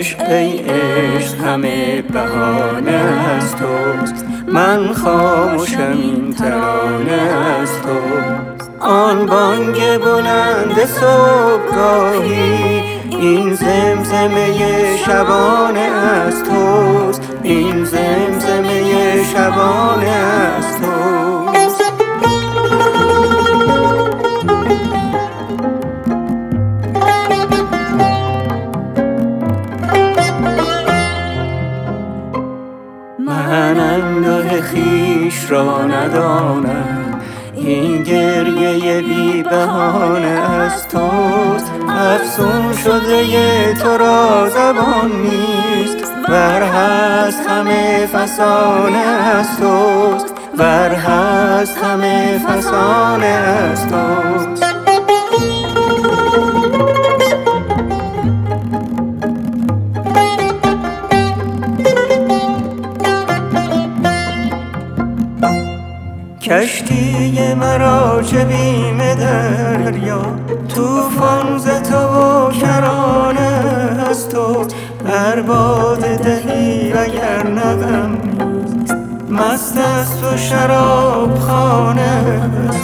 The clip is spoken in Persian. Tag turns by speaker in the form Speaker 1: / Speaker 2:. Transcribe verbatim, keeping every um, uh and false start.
Speaker 1: عشق ای عشق همه بهانه از توست، من خاموشم این ترانه از توست. آن بانگ بلند صبحگاهی این زمزمه شبانه از توست، این زمزمه شبانه از توست. من انده خویش را ندانم، این گریه بی بهانه از توست. افسون شده تو را زبان نیست، ور هست همه فسانه از توست، ور هست همه فسانه از توست. کشتی مرا چه بیم دریا، طوفان ز تو و کرانه از تو. ار باده دهی وگر نه غم نیست، مست است و شراب خانه است.